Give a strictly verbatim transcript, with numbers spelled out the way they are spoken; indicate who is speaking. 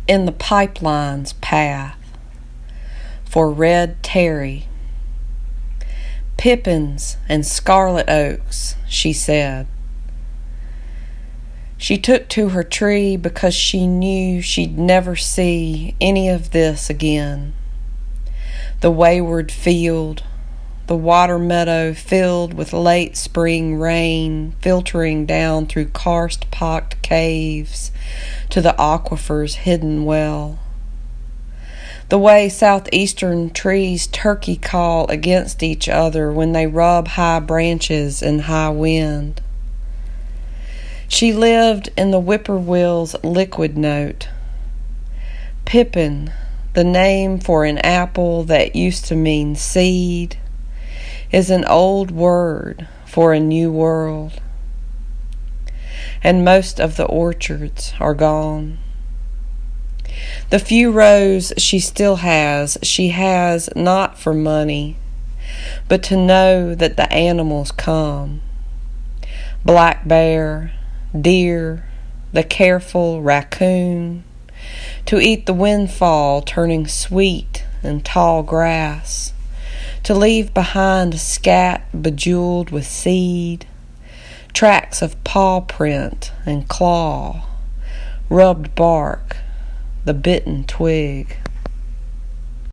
Speaker 1: in the pipeline's path for red Terry. Pippins and scarlet oaks, she said. She took to her tree because she knew she'd never see any of this again. The wayward field, the water meadow filled with late spring rain filtering down through karst-pocked caves to the aquifer's hidden well. The way southeastern trees turkey call against each other when they rub high branches in high wind. She lived in the whippoorwill's liquid note. Pippin, the name for an apple that used to mean seed, is an old word for a new world. And most of the orchards are gone. The few rows she still has, she has not for money, but to know that the animals come. Black bear, deer, the careful raccoon, to eat the windfall turning sweet and tall grass, to leave behind a scat bejeweled with seed, tracks of paw print and claw, rubbed bark, the bitten twig.